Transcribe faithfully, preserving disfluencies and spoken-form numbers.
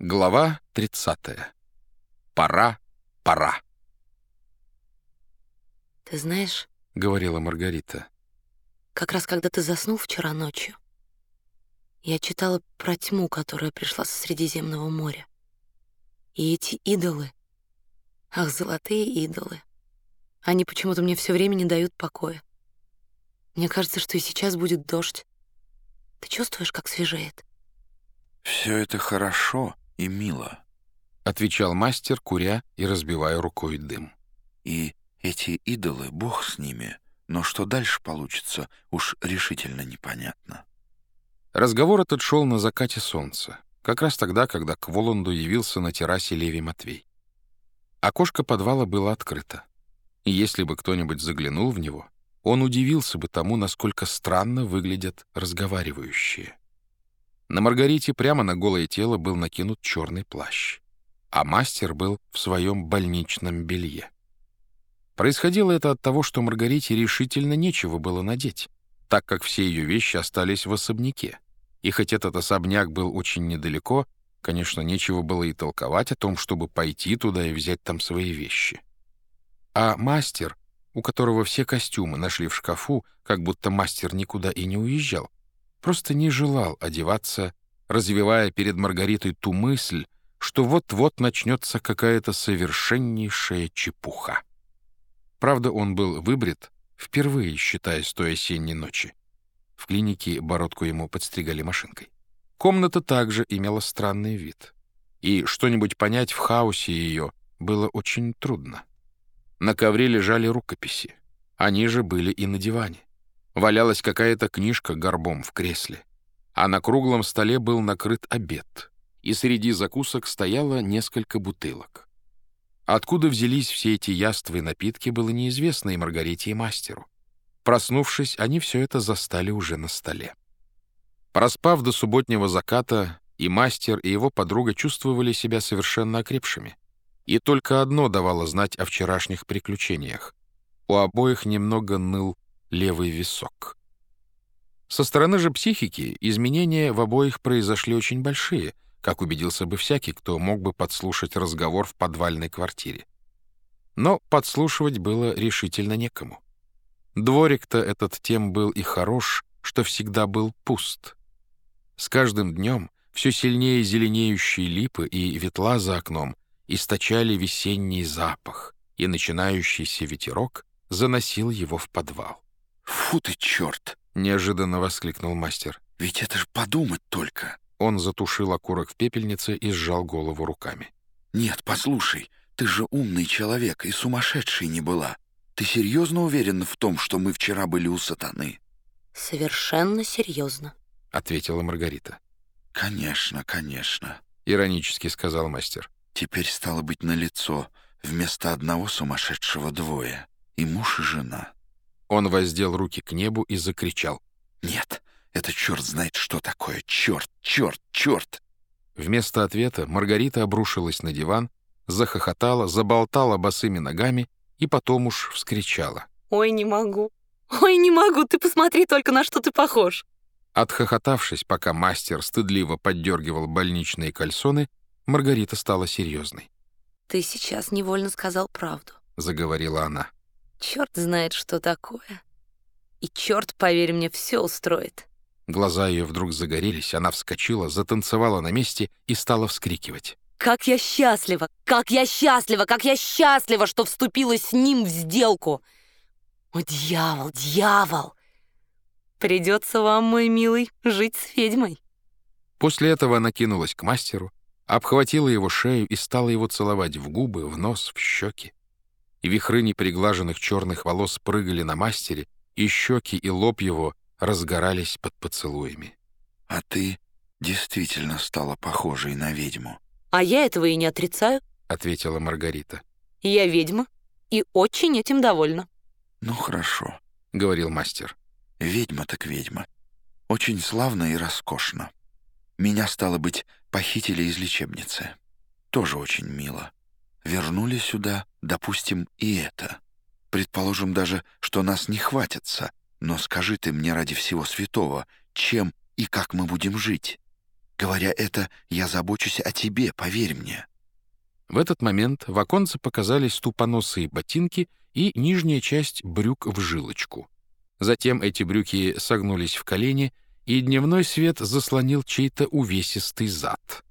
Глава тридцатая. Пора, пора. «Ты знаешь, — говорила Маргарита, — как раз когда ты заснул вчера ночью, я читала про тьму, которая пришла со Средиземного моря. И эти идолы, ах, золотые идолы, они почему-то мне все время не дают покоя. Мне кажется, что и сейчас будет дождь. Ты чувствуешь, как свежеет?» «Все это хорошо и мило. — отвечал мастер, куря и разбивая рукой дым. И эти идолы, бог с ними, но что дальше получится, уж решительно непонятно». Разговор этот шел на закате солнца, как раз тогда, когда к Воланду явился на террасе Левий Матвей. Окошко подвала было открыто, и если бы кто-нибудь заглянул в него, он удивился бы тому, насколько странно выглядят разговаривающие. На Маргарите прямо на голое тело был накинут черный плащ, а мастер был в своем больничном белье. Происходило это от того, что Маргарите решительно нечего было надеть, так как все ее вещи остались в особняке. И хоть этот особняк был очень недалеко, конечно, нечего было и толковать о том, чтобы пойти туда и взять там свои вещи. А мастер, у которого все костюмы нашли в шкафу, как будто мастер никуда и не уезжал, просто не желал одеваться, развивая перед Маргаритой ту мысль, что вот-вот начнется какая-то совершеннейшая чепуха. Правда, он был выбрит впервые, считая с той осенней ночи. В клинике бородку ему подстригали машинкой. Комната также имела странный вид. И что-нибудь понять в хаосе ее было очень трудно. На ковре лежали рукописи. Они же были и на диване. Валялась какая-то книжка горбом в кресле. А на круглом столе был накрыт обед. И среди закусок стояло несколько бутылок. Откуда взялись все эти яства и напитки, было неизвестно и Маргарите, и мастеру. Проснувшись, они все это застали уже на столе. Проспав до субботнего заката, и мастер, и его подруга чувствовали себя совершенно окрепшими. И только одно давало знать о вчерашних приключениях. У обоих немного ныл левый висок. Со стороны же психики изменения в обоих произошли очень большие, как убедился бы всякий, кто мог бы подслушать разговор в подвальной квартире. Но подслушивать было решительно некому. Дворик-то этот тем был и хорош, что всегда был пуст. С каждым днем все сильнее зеленеющие липы и ветла за окном источали весенний запах, и начинающийся ветерок заносил его в подвал. «Фу ты, черт!» — неожиданно воскликнул мастер. «Ведь это ж подумать только!» Он затушил окурок в пепельнице и сжал голову руками. «Нет, послушай, ты же умный человек и сумасшедший не была. Ты серьезно уверен в том, что мы вчера были у сатаны?» «Совершенно серьезно», — ответила Маргарита. «Конечно, конечно», — иронически сказал мастер. «Теперь стало быть налицо вместо одного сумасшедшего двое, и муж, и жена». Он воздел руки к небу и закричал. «Нет, это черт знает, что такое. Черт, черт, черт!» Вместо ответа Маргарита обрушилась на диван, захохотала, заболтала босыми ногами и потом уж вскричала. «Ой, не могу! Ой, не могу! Ты посмотри только, на что ты похож!» Отхохотавшись, пока мастер стыдливо поддергивал больничные кальсоны, Маргарита стала серьезной. «Ты сейчас невольно сказал правду», — заговорила она. «Черт знает, что такое. И черт, поверь мне, все устроит». Глаза ее вдруг загорелись, она вскочила, затанцевала на месте и стала вскрикивать. «Как я счастлива! Как я счастлива! Как я счастлива, что вступила с ним в сделку! О, дьявол, дьявол! Придется вам, мой милый, жить с ведьмой». После этого она кинулась к мастеру, обхватила его шею и стала его целовать в губы, в нос, в щеки. И вихры неприглаженных черных волос прыгали на мастере, и щеки и лоб его разгорались под поцелуями. «А ты действительно стала похожей на ведьму». «А я этого и не отрицаю», — ответила Маргарита. «Я ведьма и очень этим довольна». «Ну хорошо», — говорил мастер. «Ведьма так ведьма. Очень славно и роскошно. Меня, стало быть, похитили из лечебницы. Тоже очень мило. Вернули сюда, допустим, и это. Предположим даже, что нас не хватятся, но скажи ты мне ради всего святого, чем и как мы будем жить?» Говоря это, я забочусь о тебе, поверь мне». В этот момент в оконце показались тупоносые ботинки и нижняя часть брюк в жилочку. Затем эти брюки согнулись в колени, и дневной свет заслонил чей-то увесистый зад.